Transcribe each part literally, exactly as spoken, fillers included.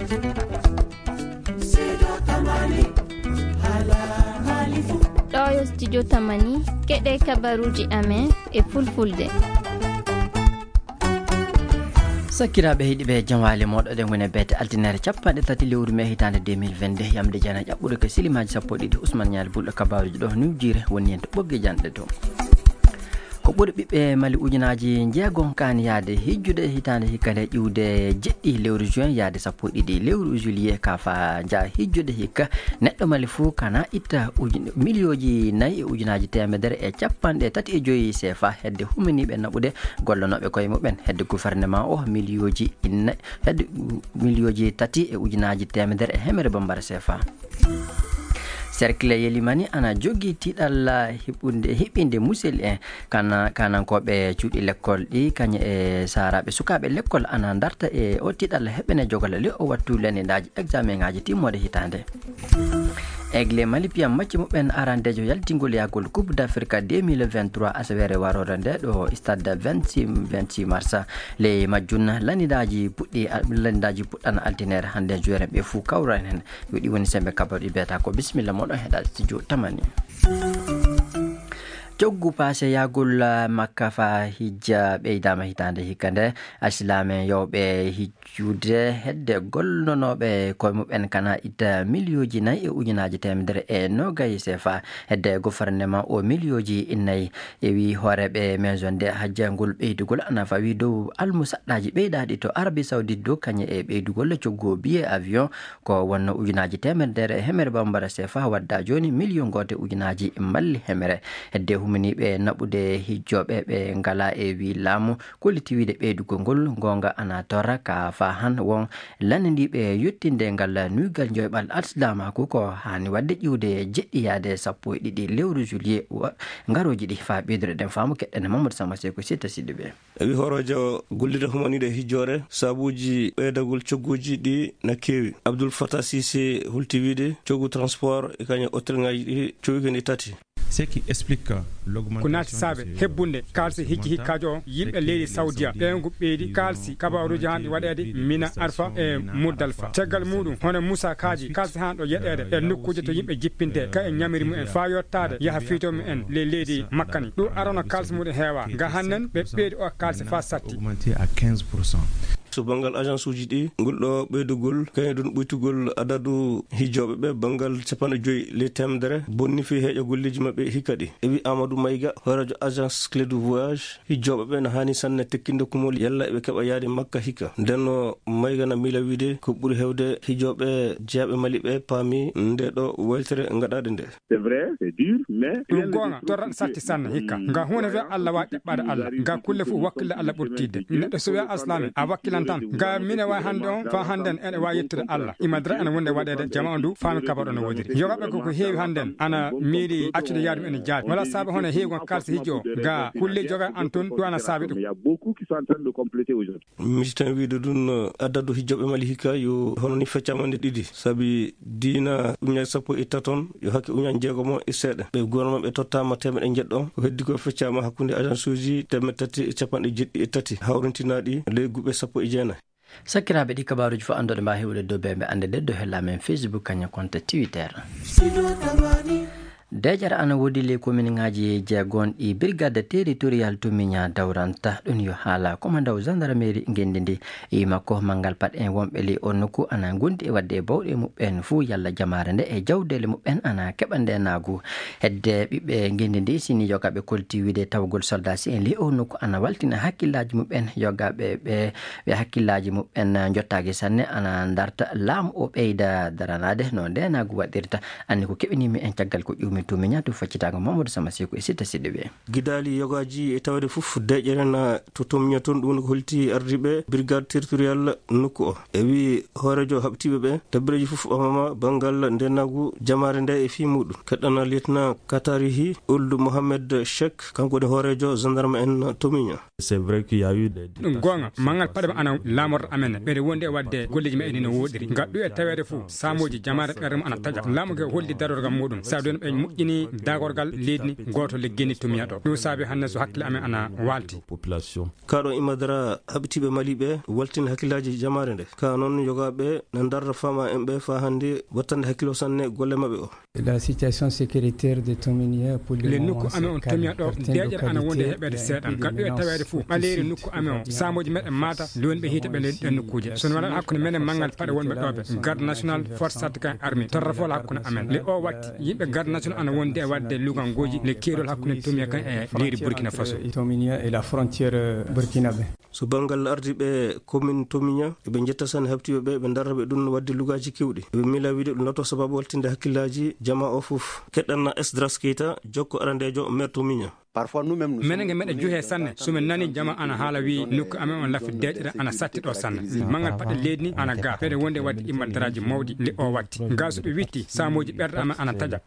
ɗo yo studio tamani keɗe kabaruji amen e fulfulde. Sakiraɓe heeɗiɓe jamwale moɗoɗen woni bete altinere capanɗe tati lewru mai hitande deux mille vingt-deux yamde jana ƴaɓɓude ko silimaji sappo e ɗiɗi Ousmane Ñali Bulɗo kabaruji ɗo new jire woni hen to ɓoggue janɗe to ko ɓuuri ɓiɓɓe mali ujunaji jeegom kan yaade hijjude hitande hikkade ƴiwde jeɗɗi lewru juin yaade sappo e ɗiɗi lewru juillet ka fa jaa hijjude hikka neɗɗo mali fou kana itta millioji nayyi e ujunaji temedere e capanɗe tati e joyyi C F A hedde humaniɓe naɓude gollanoɓe koye mumen hedde gouvernement o millioji inna hedde millioji tati e ujunaji temedere e hemere bambara C F A. Cercle Yelimani ana jogui tiɗal hiɓɓude hiɓɓinde musel en kana kanankoɓe cuuɗi l'école ɗi kaña e saraɓe sukaɓe l'école ana darta e o tiɗal heɓene jogala le o wattu lenendaji examen ngaji timmode hitande. Aigle Mali piyam macce muɓen arandejo yaltingol yagol coupe d'Afrique deux mille vingt-trois asawere warore nde ɗo stade vingt-six mars le majjun lanidaji puɗɗi lanidaji puɗɗana altinere hande joueur ɓe fou kawran hen yoɗi woni sembe kabaɗi beta ko bisimilla moɗon heɗa studio tamani. Joggu passé yagol makka fa hijja ɓeydama hitande hikkande asilame yowɓe hijjude hedde gollonoɓe koye muɓen kana itta millioji nayyi e ujunaji temedere e nogayi C F A hedde gouvernement o millioji innayyi e wi hooreɓe maison de hajja ngol ɓeydugol ana fawi dow almusaɗɗaji ɓeydaɗi to Arabie Saoudite dow kañe e ɓeydugol coggo billet avion ko wonno ujunaji temedere e hemere bambara C F A wadda joni million gote ujunaji malli hemere hedde humaniɓe naɓude hijjoɓe ɓe ngala e wi laamu kolliti wiide ɓeydugol ngol gonga ana torra ka fa han won landiɓe yettinde ngal nuygal joyɓal alsilamaku ko hani wadde ƴiwde jeɗɗi yaade sappo e ɗiɗi lewru juillet ngaroji ɗi fa ɓeydore ɗen faamu keɗɗene Mamadou Samba Seko Sita Sidibé wi horojo gollide humaniɗe hijjore sabuji ɓeydagol cogguji ɗi na kewi. Abdoul Fatah Cissé hulti wiide coggu transport e kañum hôtel ngaji ɗi cowigendi tati ce qui explique ko naati saabe hebbunde kalsi hijji hikkajo o yimɓe leydi saudia ɓen ɓeydi kalsi kabaruji han ɗi waɗede mina arfa e muddalfa caggal muɗum hono moussa kaji kalsi han ɗo yeɗede e nokkuje to yimɓe jippinte ka e ñamiri mumen fa yottade yaaha fiitomu en le leydi makkani ɗum arano kalsi muɗum heewa ga hannen ɓe ɓeydi o kalsi fa satti augmenté à quinze pour cent. so bangal agence uji ɗi ngol ɗo ɓeydugol kañum ɗum ɓuytugol adadu hijjoɓe ɓe bangal capanɗe joyyi le temedere bonni fi heeƴa golleji mabɓe hikka ɗi e wi Amadou Mayga horajo agence clé de voyage hijjoɓe ɓe ne hani sanne tekkinde kumol yalla eɓe keeɓa yaade makka hikka ndenno Mayga na miila wiide ko ɓuuri hewde hijjoɓe jeeyaɓe Mali ɓe paami nde ɗo weltere gaɗade nde. C'est vrai, c'est dur, mais ɗum gonga torran satti sanne hikka nga hunde fe Allah wawi ƴeɓɓade Allah nga kulle fof wakkille Allah ɓurtidde neɗɗo so wiya aslame a wakkilan tan ga mine wawi hande on fa handen ene wawi yettude Allah imadra ene wonde waɗede jama on du faami kabaɗo no wodiri yogaɓe koko heewi handen ana miiɗi accude yaadum ene jaati wala saabi hono heewi gon kalsi hijjo o ga kulle joga an toon ɗum ana saabi ɗum. misi tan wiide ɗum addadu hijjoɓe Mali hikka yo hono ni feccamande ɗiɗi saabi diina uñaji sappo e taton yo hakke uñaji jeegomo e seeɗa ɓe gouvernement ɓe tottama temeɗe jeɗɗon ko heddi ko feccama hakkude agence uji temeɗe tati e capanɗe jeɗɗi e tati hawrintinaɗi ley guɓe sappo e jeenayi. Sakiraɓe ɗi kabaruji fo andoɗe mba hewde dow ɓe ande ɗe do hella men Facebook kañum compte Twitter. Dejara ana wodi le commune ngaji jeegonɗi brigade territorial to miña dawranta ɗum yo haala commandant gendarmerie ngendi ndi e makko mangal pat en wonɓe le on nokku ana gondi e wadde bawɗe muɓɓen fuu yalla jamare nde e jawdele muɓɓen ana keɓa nde naagu hedde ɓiɓɓe ngendi ndi sini yogaɓe kolti wiide tawgol soldat si en le on nokku ana waltina hakkillaji muɓɓen yogaɓe ɓe ɓe hakkillaji muɓɓen jottaki sanne ana darta laamu o ɓeyda daranade no nde naagu waɗirta anni ko keɓinimi en caggal ko ƴumi to miñatu faccitago Mamadou Sama Seko e Sita Sidibé gidali yogaji e tawde fof deƴerena to tomña toon ɗum ko holti ardiɓe brigade territorial nokku o e wi hoorejo haɓtiɓe ɓe dabbireji fof ɓamama bangal ndenagu jamare nde e fi muɗum keɗɗana lieutenant Katarihi Ould Mohamed Cheikh kanko de hoorejo gendarme en tomiña. C'est vrai qu'il y a eu des ɗum gonga mangal paɗe ana lamorto amen ɓeɗe wonde e wadde golleji meɗen no woɗiri gaddu e tawede fof samoji jamare ɓerɗe ana taƴa laamu ge holli darorgam muɗum sa don ɓe moƴƴini dagorgal leydi goto leggeni tumiya ɗo ɗum saabi hannde so hakkille amen ana walti population kaɗo imadara habitiɓe maliɓe waltin hakkillaji jamare nde ka noon yogaɓe ne darda fama en ɓe fa hannde wattande hakkilo sanne golle mabɓe o. La situation sécuritaire de Tominia pour le nokku amen on tomiya ɗo deƴere ana wonde heɓede seeɗan gaɗɗo e tawede fou ɓaleeri nokku amen o samoji meɗen mata lewonɓe hiite ɓe ɗen nokkuje sono waɗan hakkude menen manggal paɗe wonɓe ɗoɓe garde national force certificat armée torrafol hakkude amen le o watti yimɓe garde national ana wonde e wadde lugangoji le keerol hakkude tomiya kan e leydi burkina faso. Tominia et la frontière burkinabé so bangal ardiɓe commune Tominia eɓe jetta sanne habtiɓe ɓe ɓe darra ɓe ɗum wadde lugaji kewɗi eɓe mila wiide ɗum natto sababu waltinde hakkillaji jama o fof keɗɗanna Esdras Keita jokko arandejo maire Tominia. parfois nous même menen ge meɗe juhe sanne somin nani jama ana haala wi nokku amen on laffi deƴƴere ana satti ɗo sanne mangal paɗe leydi ni ana ga feede wonde wadde immaddaraji mawɗi le o watti ga so ɓe witti samoji ɓerɗe amen ana taƴa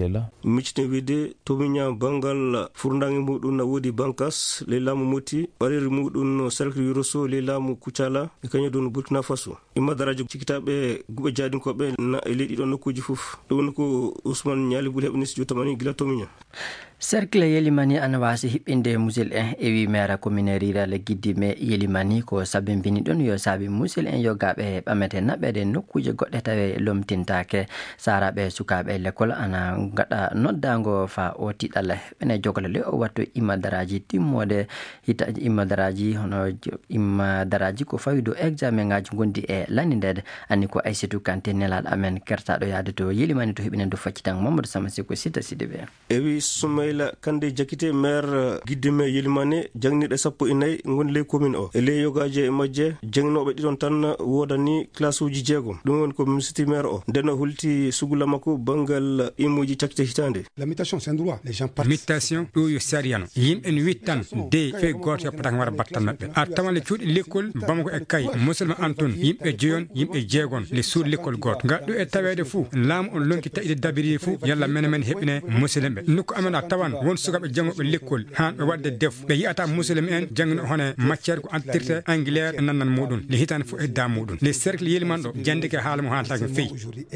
miccite wiide Tominia bangal furdangi muɗum na woodi bankas le laamu moti ɓareri muɗum cercle yuroso le laamu Kucala e kañum ɗum Burkina Faso immaddaraji cikkitaɓe guɓe jadinkoɓe na e leydi ɗo nokkuji fof ɗum woni ko Ousmane Niali Buli heɓani studio tamani gila Tominia. cercle yelimani ana wasi hiɓɓinde musil en e wi maire commune rirale guiddime yelimani ko sabimbini ɗon yo saabi musil en yogaɓe ɓamete naɓede nokkuje goɗɗe tawe lomtintake saraɓe sukaɓe l'école ana gaɗa noddago fa o tiɗalla ɓene jogla le o watto immadaraji timmode hitaji immadaraji hono immadaraji ko fawi dow examen ngaji gondi e landidede anni ko Aissatou Kanté nelaɗo amen kertaɗo yaade to yelimani to hiɓinen do faccitan Mamadou Samasi ko Sita Sidibé ewi Soumaïla Kandé Jakite maire guiddime yelimane jangniɗe sappo e nayyi goni ley commune o e ley yogaji e majje jangnoɓe ɗiɗon tan wodani classe uji jeegom ɗum woni ko misiti maire o nden o hulti sugula makko bangal immuji cakkite hitande. La mutation c'est un droit les gens mutation ɗo yo sariyano yimɓe ne wittan de fe goto yoppata wara battal maɓɓe a tawan le cuuɗi l'école bamako e kay musidɗo antun yimɓe jeeyon yimɓe jeegon le suuɗ l'école goto gaɗɗo e tawede fou laamu on lonki taƴide dabiri fou yalla mene men heɓine musidɗen ɓe nokku amen a tawan won sukaɓe jangoɓe l'école han ɓe wadde def ɓe yiyata musidɗen en jangino hone matiére ko entretien anglaire e nannan muɗum le hitande fof hedda muɗum le cercle yeliman ɗo jandike haala mo haaltake feyi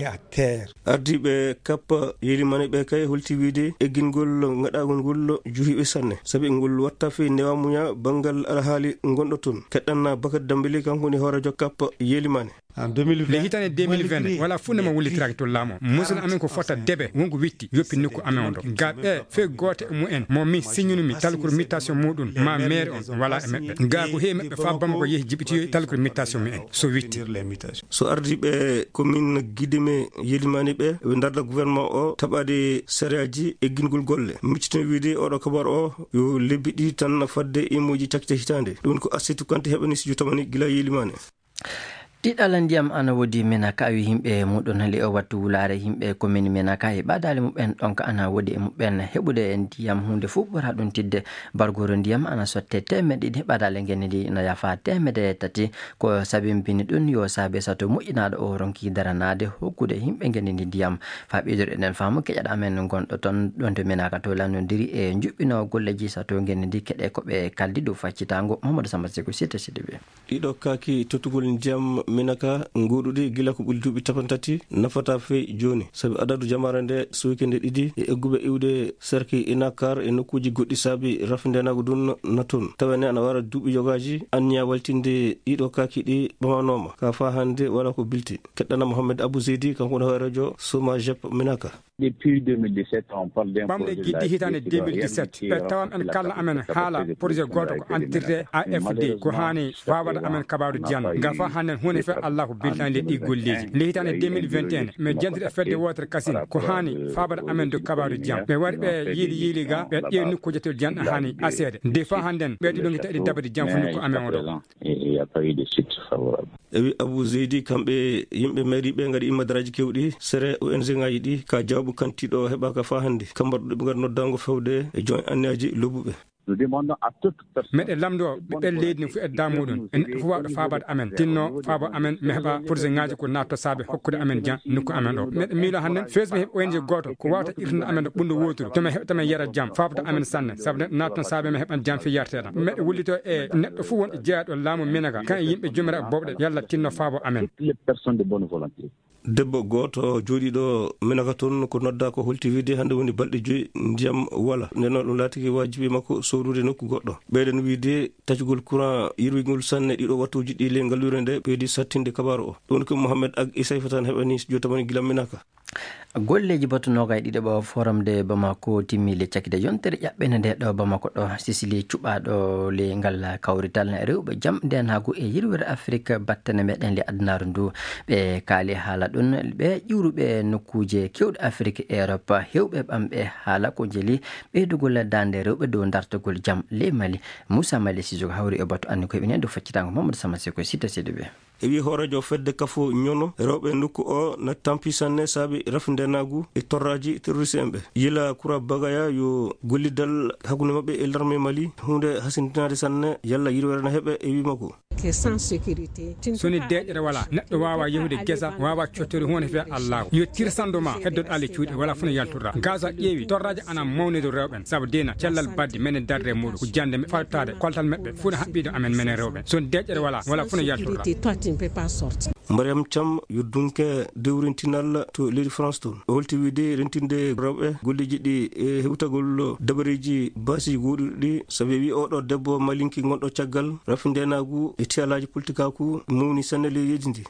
ardiɓe kappa yelimane ɓe kay holti wiide eggingol gaɗagol ngol juhiɓe sanne saabi ngol watta fe newamuya bangal alhaali gonɗo toon keɗɗanna Bakary Dambélé kanko woni horejo kappa yelimane le hitande deux mille vingt wala funde ma wullitiraki to laamo musidɗo amen ko fota deɓe wonko witti yoppi nokku amen on ɗo ga ɓe fe goto e mumen mo mi signunumi talkor mutation muɗum ma maire on wala e meɓɓe ga ko heewi meɓɓe fa bamako yeehi jibitiyoy talkor mutation mumen so witti so ardiɓe commune guidime yelimani ɓe ɓe darda gouvernement o taɓade séréaji eggingol golle miccitino wiide oɗo kabar o yo lebbi ɗiɗi tan fadde immuji cakkite hitande ɗum ko Aissatou Kanté heɓani studio tamani gila yelimane. tiɗala ndiyam ana wodi menaka wi himɓe muɗum hali o wattu wulare himɓe commune menaka e ɓadale muɓen ɗonka ana wodi e muɓen heɓude ndiyam hunde fof ɓura ɗum tidde bargoro ndiyam ana sotte temedde ɗiɗi ɓadale ngenedi na yafa temedde tati ko sabimbini ɗum yo saabe sato moƴƴinaɗo o ronki daranade hokkude himɓe ngenedi ndiyam fa ɓeydori eɗen faamu keƴaɗa men gonɗo toon ɗon to menaka to lannodiri e juɓɓino golleji sato ngenedi keɗe koɓe kaldi dow faccitango Mamadou Samba Seko Sita Sidibé ɗiɗo kaki tottugol ndiyam minaka nguuɗuɗi gila ko ɓuri duuɓi tapan tati nafata feyi joni saabi adadu jamare nde soykende ɗiɗi e egguɓe iwde cercle inakar e nokkuji goɗɗi saabi rafdenago dun na toon tawene ana wara duuɓi yogaji anniya waltinde ɗiɗo kaki ɗi ɓamanoma ka fa hande wala ko bilti keɗɗana Mohamed Abou Zeydi kanko woni horejo Soma Jep Minaka. Depuis deux mille dix-sept, on parle d'un projet de la hitande deux mille dix-sept ɓe tawan en kala amen haala projet goto ko entité A F D ko hani fawade amen kabaru diyan ga fa hannen hunde fe Allah ko biltani le ɗi golleji le hitande deux mille vingt et un mais jentide fedde wotere kasine ko hani fawade amen do kabaru diyan ɓe wari ɓe yiili yiili ga ɓe ƴeewi nokkuji to diyan hani asede de fa handen ɓe ɗiɗo guita ɗi dabade diyan fo nokku amen o ɗo ewi Abou Zeydi kamɓe yimɓe mairie ɓe gaɗi immadaraji kewɗi sere O N G ngaji ɗi ka jawbu kantiɗo heɓaka fa hande kambaɗo ɓe gaɗa noddango fewde e joint anniyaji lobbuɓe Nous demandons à toute personne. meɗe lamdo ɓe leydi fu e damuɗum en fu wawɗo fabade amen tinno fabo amen mi heɓa projet ngaji ko natto saabe hokkude amen jan nokku amen ɗo meɗe miilo hande fesmi heɓ O N G goto ko wawata irtude amen ɗo ɓundo woturu tomi heɓa tamen yara jaam fabdo amen sanne saabu natton saabe mi heɓan jaam fi yarteɗam meɗe wullito e neɗɗo fu won jeeyaɗo laamu minaga kan yimɓe jomiraɓe bobɗe yalla tinno fabo amen. Les personnes de bonne volonté. debbo goto jooɗiɗo menaka toon ko nodda ko holti wiide hande woni balɗe joyi ndiyam wala nden noon ɗum laatiki wajibi makko sowrude nokku goɗɗo. ɓeyɗen wiide tacugol courant yirwigol sanne ɗiɗo wattuji ɗi le ngallure nde ɓeydi sattinde kabaru o ɗum ko Mouhamed Ag Isayfa tan heɓani jotamani gila menaka. golleji battunoga e ɗiɗo forum de Bamako timmile cakkide yontere ƴaɓɓene nde ɗo Bamako ɗo Sicily cuɓaɗo le ngal kawrital rewɓe jam nden hagu e yirwere Afrique battane meɗen le adnaru ndu ɓe kaali haala ɗum ɓe ƴiwruɓe nokkuje kewɗe Afrique e Europe hewɓe ɓamɓe haala ko jeli ɓeydugol dande rewɓe dow dartugol jam le Mali. Moussa Mali Sijogo hawri e battu anni koye ɓenen do faccitango Mamadou Samassi koye sita seeɗi ɓe e wi horajo fedde kafo ñono rewɓe nokku o na tampi sanne saabi rafndenagu e torraji terroriste en ɓe yila Koura Bagaya yo gollidal hakkunde mabɓe e l'armée Mali hunde hasindinade sanne yalla yirwere na heɓe e wima ko soni deƴƴere wala neɗɗo wawa yehude guesa wawa cottori hunde fe Allah yo tirsandoma heddoɗo ali cuuɗi wala funa yalturɗa gaza ƴeewi torraji ana mawnido rewɓen saabu dina cellal badde menen darde muɗum ko jande fattade koltal mabɓe funa haɓɓiɗo amen menen rewɓen soni deƴƴere wala wala funa yalturɗa. Mariam Thiam yo dunke dewrintinal to leydi France toon o holti wiide rentinde rewɓe golleji ɗi e hewtagol dabareji basi goɗuɗi ɗi saabi wi oɗo debbo malinki gonɗo caggal rafndenagu e tiyalaji politikaku mawni sanne leydi ndi.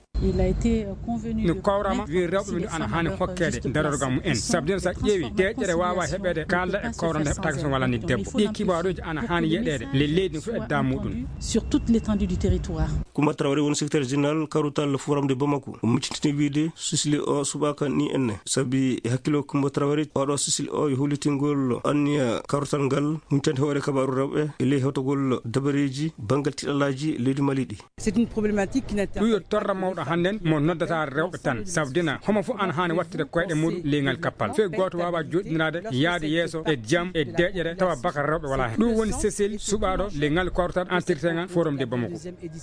no kawrama wi rewɓe ɓe ana hani hokkede darorgam mum en saabu sa ƴeewi deƴƴere wawa heɓede kalda e kawrande heɓtaka so walani debbo ɗi kibaruji ana hani yeɗede le leydi fu e da muɗum sur toute l'étendue du territoire. Coumba Traoré woni secrétaire général karutal forum de Bamako o miccitini wiide Sicily o subaka ni enne saabi e hakkilo Coumba Traoré oɗo Sicily o e hollitingol anniya karutal ngal huncande hoore kabaru rewɓe e ley hewtogol dabareji banggal tiɗalaji leydi Mali ɗi. C'est une problématique qui ɗum yo torra mawɗo hannden mo noddata rewɓe tan sabu dina homo fof ana hani wattude koyɗe muɗum leygal kappal fe goto wawa joɗɗinirade yaade yeeso e jaam e deƴƴere tawa bakar rewɓe wala hen ɗum woni Sicily suɓaɗo leygal kawrutal entretien forum de Bamako.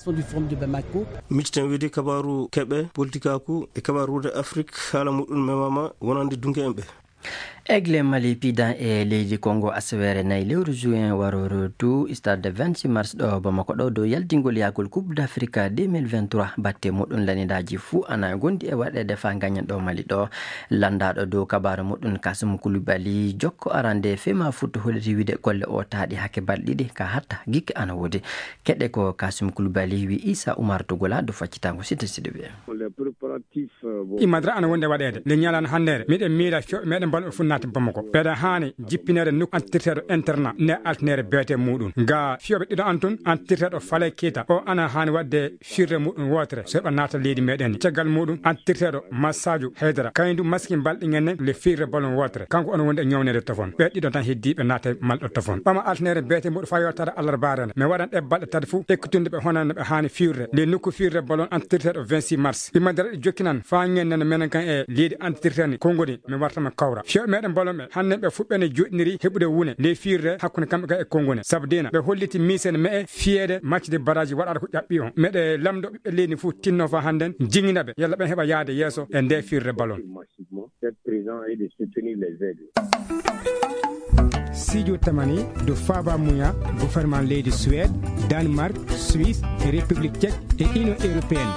micciten wiide kabaru keɓe politikaku e kabarude Afrique haala muɗum memama wonande dunke en ɓe. Aigle Mali pidan e leydi Congo asawere nayi lewru juin waroro du stade vingt-six mars ɗo Bamako ɗo dow yaltingol yagol coupe d'Afrique deux mille vingt-trois batte muɗum lanidaji fuu ana gondi e waɗede fa gagnant ɗo Mali ɗo landaɗo dow kabaru muɗum Kasum Koulibaly jokko arande fema futto holliti wiide golle o taaɗi hakke balɗe ɗiɗi ka hatta gikke ana wodi keɗe ko Kasum Koulibaly wi Issa Oumar Togola do faccitango sita siɗi ɓe imadra ana wonde waɗede le ñalana hannere miɗen miila fewɓe meɗen balɗo fu naati Bamako ɓeɗa hani jippinede nokku entretien internat ne altinere beete muɗum ga fiyoɓe ɗiɗo an toon entretien ɗo Fale Keita o ana hani wadde firre muɗum wotere so heɓa naata leydi meɗen caggal muɗum entretien ɗo Massadio Haydara kañum maskin balɗi ngenne le firre ballon wotere kanko ono wonde ñawnede tofon ɓe ɗiɗo tan heddiɓe naata malɗo tofon ɓama altinere beete muɗum fa yottade alarbarene mais waɗan ɗe balɗe tati fou ekkutunde ɓe honande ɓe hani firre le nokku firre ballon entretien ɗo vingt-six mars imadara ɗi jokkinan fa ngennene menen kan e leydi entretien kongoni mi wartama kawra fiyoɓe meɗen ballon ɓe hande ɓe fuɓɓene joɗiniri heɓude wune nde firre hakkude kamɓe ka e kongone saabu dina ɓe holliti misene me e fiyede maccude baraji waɗata ko ƴaɓɓi on meɗe lamdo ɓiɓɓe leydi fou tinno fa hannden jinginaɓe yalla ɓen heɓa yaade yeeso e nde firre ballon. Sidio Tamani do Faba Mouya gouvernement leydi Suède Danemark Suisse et République tchèque et Union européenne.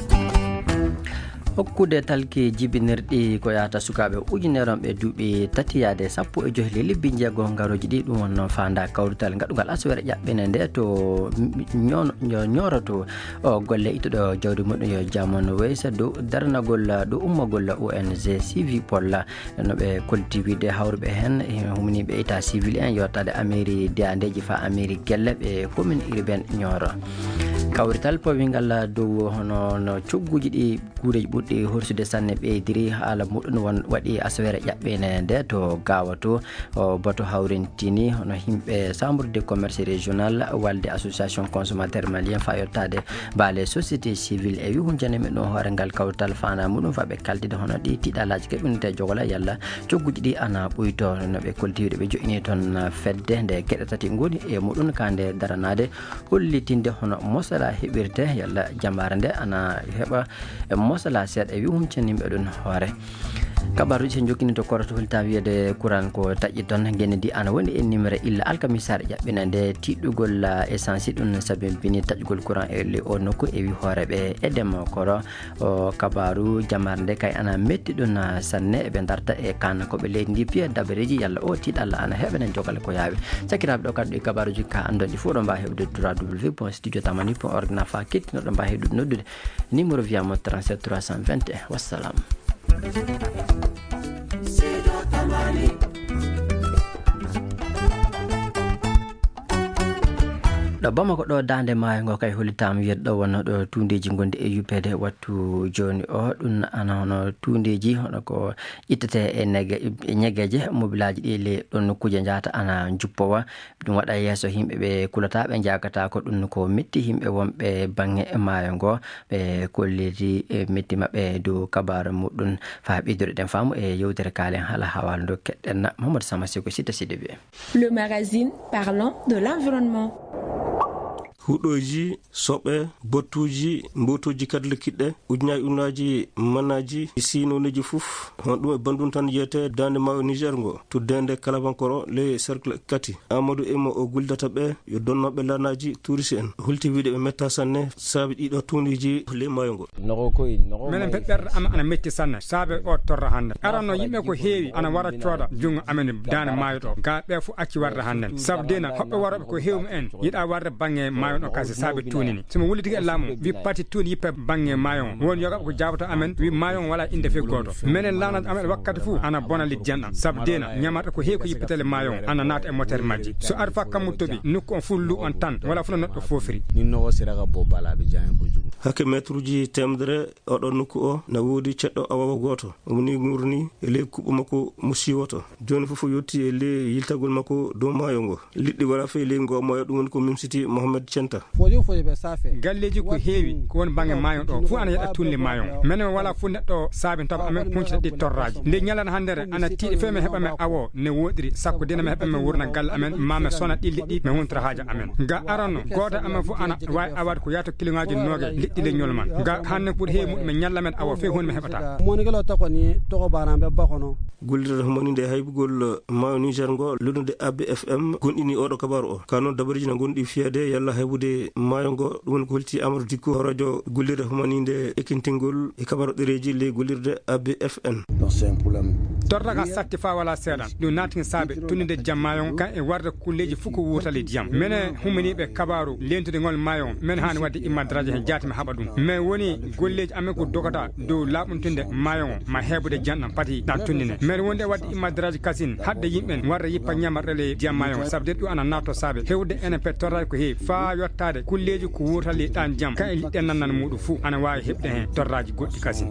hokkude talki jibinirɗi ko yahata sukaɓe ujuneron ɓe duuɓi tati yaade sappo e joyi lebbi jeego ngaroji ɗi ɗum wonno fanda kawrutal gaɗugal aswere ƴaɓɓene nde to ñoroto golle ittuɗo jawdi muɗum yo jamon waysa dow darnagol ɗo ummagol O N G civil pol no ɓe kolti wiide hawruɓe hen humniɓe état civil en yottade amairie deyandeji fa amairie guelle ɓe commune urbaine ñoro kawrital powingal dow hono no cogguji ɗi guureji ɓurɗi horsude sanne ɓeydiri haala muɗum won waɗi asawere ƴaɓɓene nde to gawato bato hawrentini hono himɓe chambre de commerce régional walde association consommateur malien fa yottade baale société civile e wi hunjane men ɗon hoore ngal kawrital fana muɗum faɓe kaldide hono ɗi tiɗalaji keɓinete jogola yalla cogguji ɗi ana ɓuyto no ɓe koltiwiɗe ɓe joƴini toon fedde nde geɗe tati goni e muɗum kande daranade hollitinde hono mosala heɓirte yalla jambare nde ana heɓa mosala seeɗa e wi humcanimɓe ɗum hoore kabaruji sen jokkini to koroto holta wiyede courant ko taƴƴi toon genedi ana woni e numéro illa alkamisare ƴaɓɓina nde tiɗɗugol essence ɗum sabimbini taƴƴugol courant e le o nokku e wi hooreɓe e ndema koro o kabaru jamare nde kay ana metti ɗum sanne eɓe darta e kana koɓe leydi ndi piya dabareji yalla o tiɗalla ana heɓenen jogale ko yaawi sakiraɓe ɗo kadi ɗi kabaruji ka andoɗi fof ɗo mbawi heɓde w point studio tamani point org nafa kettinoɗo mbawi heɓdude noddude numéro wiyamo trente-sept trois cent vingt et un wassalam. ɗo bamako ɗo dande maayo ngo kay hollitama wiyeɗo ɗo wonno ɗo tundeji gonde e yuppede wattu joni o ɗum ana hono tundeji hono ko ittete e nege e ñegeje mobilaji ɗi le ɗon nokkuje jahata ana juppowa ɗum waɗa yesso yimɓe ɓe kulata ɓe jagata ko ɗum ko metti yimɓe wonɓe bangge e maayo ngo ɓe kolliti e metti mabɓe dow kabaru muɗum fa ɓeydude ɗen faamu e yewtere kaalen haala hawala ndo keɗɗen Mamadou Samasi ko sita sidi ɓe le magazine parlant de l'environnement. huɗoji soɓe bottuji mbotoji kadle kiɗɗe ujunaji ujunaji mannaji sinoneji fof hon ɗum e bandum tan yiyete dande mayo Niger ngo to dende kalabankoro le cercle kati Amadou Emo o guldata ɓe yo donnoɓe lanaji touriste en hulti wiide ɓe metta sanne saabi ɗiɗo tuniji le mayo ngo minen peɓɓerde ama ana metti sanne saabe o torra hande aranno yimɓe ko heewi ana wara cooda jungo amen dande mayo ɗo ga ɓe fo acci warde hande sabu dena hoɓɓe waroɓe ko heewmu en yiɗa warde bangge mayo ɗo kasi saabe tunini somo wullitiki e laamu wi pati tuuni yippe bangge mayon won yogaɓe ko jabato amen wi mayon wala inde fe goto minen lanade amen wakkati fou ana bona liddi janɗam saabu dena ñamarɗo ko heewi ko yippetele mayon ana naata e motere majji so ari fa kammu toɓi nokku on fullu on tan wala fo no neɗɗo fofiri ninno siraga bo balaɓe jahen ko jugu hakke métre uji temedere oɗon nokku o na woodi ceɗɗo awawa goto omni gurni e ley kuɓɓo makko mo siwoto joni foof yetti e ley yiltagol makko dow mayo ngo liɗɗi wala fe ley ngo moyo ɗum woni ko mimsiti Mohamed Centa galleji ko heewi ko woni bangge mayon ɗo fu ana yeɗa tunle mayon minen wala fu neɗɗo saabi taw amen huncita ɗi torraji nde ñalana handere ana tiiɗi fe min heɓame awo ne woɗiri sakko dina min heɓame wurna galle amen mame sona ɗi liɗɗi min huntata haaji amen ga aranno goto amen fu ana wawi awade ko yata kiloŋaji nogue liɗɗi leñol man ga hande ɓuuri heewi muɗum min ñalla men awo fe hunde min heɓata monigalo takoni togo banaɓe bakono gullirde homonide haybugol mayo Niger ngo lunude A B F M gonɗini oɗo kabaru o ka noon dabariji no gonɗi fiyade yalla haybude mayo ngo ɗum woni ko holti Amadou Dicko radio gullirde homanide ekkintingol e kabaru ɗereji ley gullirde A B F M torraga satti fa wala seeɗan ɗum natigi saabe tunide jaam mayon kan e warde kulleji fof ko wurtale diyam minen humaniɓe kabaru lentude ngol mayon min hani wadde immadraji hen jaati mi haɓa ɗum mais woni golleji amen ko dogata dow laɓuntunde mayon ma heɓude janɗam pati ɗan tundine mais wonde wadde immadraji kasine hadde yimɓen warde yippa ñamarɗele diyam mayon saabu de ɗum ana natto saabe hewde enen pe torrade ko heewi fa yottade kulleji ko wurtale ɗan jaam kan e liɗɗen nannan muɗum fou ana wawi heɓde hen torraji goɗɗi kasine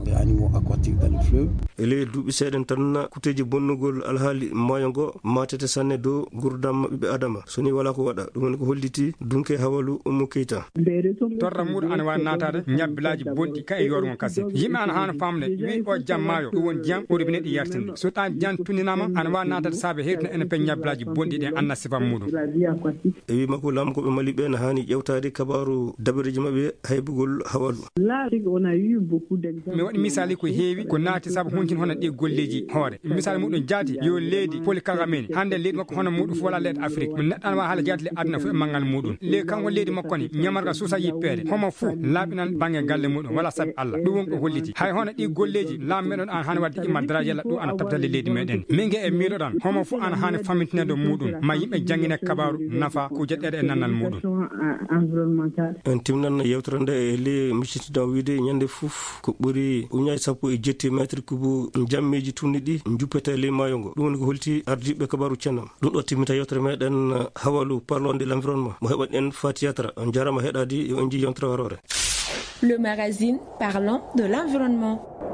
e ley duuɓi seeɗen tan kuteji bonnugol alhaali mayo ngo matete sanne dow gurdam ɓiɓe adama soni wala ko waɗa ɗum woni ko holliti dunke hawalu Oumou Keita torra muɗum ana wawi natade ñabbilaji bonɗi ka e yorgo kasine yimɓe ana hano famde wi o jaam mayo ɗum woni jiyam oɗo ɓe neɗɗi yartinde so ɗan jiyam tuninama ana wawi natade saabe hewtino enen pe ñabbilaji bonɗi ɗe anna sifam muɗum e wi makko laamu koɓe mali ɓe ne hani ƴewtade kabaru dabareji mabɓe haybugol hawalu mi waɗi misali ko heewi ko naati saabu huncin hono ɗi golleji hoore misali muɗum jaati yo leydi polykagameni hande leydi makko hono muɗum fo wala leydi Afrique mi neɗɗo ana wawi haala jaati le aduna fo e manggal muɗum ley kanko leydi makko ni ñamarga suusa yippede homo fou laaɓinan banggue galle muɗum wala saabi Allah ɗum won ko holliti hay hono ɗi golleji laamu meɗon an hani wadde immadraji yalla ɗum ana tabtale leydi meɗen min gue e miiloɗan homo fou ana hani famintinede muɗum ma yimɓe jangguine kabaru nafa kuje ɗeɗe e nannal muɗum en timnan yewtere nde e ley miccitiɗan wiide ñande fof ko ɓuuri ujunaji sappo e jetti métre kubu dow jammiji tunni ɗi juppete ley maayo ngo ɗum woni ko holti ardiɓe kabaru cennam ɗum ɗo timmita yewtere meɗen hawalu parlons de l'environnement mo heɓan en fatiyatra on jarama heɗadi yo on ji yontere warore. Le magazine parlant de l'environnement.